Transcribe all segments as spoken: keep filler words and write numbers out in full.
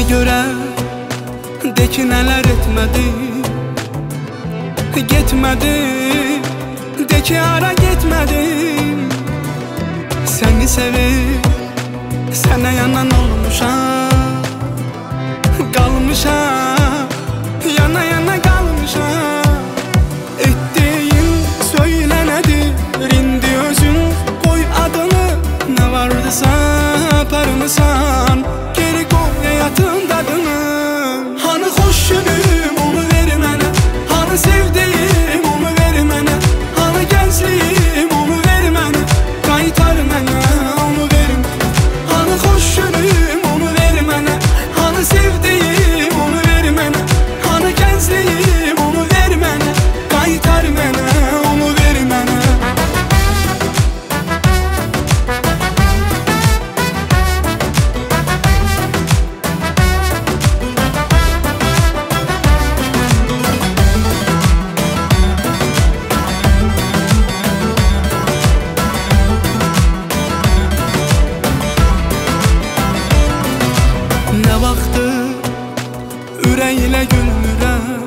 göre de ki neler etmedim. Gitmedim de ki ara gitmedim. Seni sevip sana yanan olmuşam, kalmışam, yana yana kalmışam. Ettiğin söylenedir indi özün, koy adını ne vardısa parmısan, geri koy hayatın tadını. Hani hoş günüm onu ver mənə, hani sevdiğim onu ver mənə, hani gençliğim onu ver mənə, qaytar mənə onu ver mənə. Hani hoş günüm onu ver mənə, hani sevdiğim onu ver mənə, hani gençliğim onu ver mənə, qaytar mənə onu ver mənə. Ne vaxtdır ürəklə gülmürəm,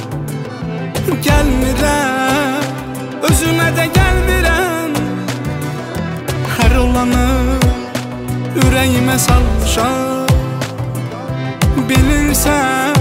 gəlmirəm, özümə də gəlmirəm. Hər olanı ürəyimə salmışam, bilirsən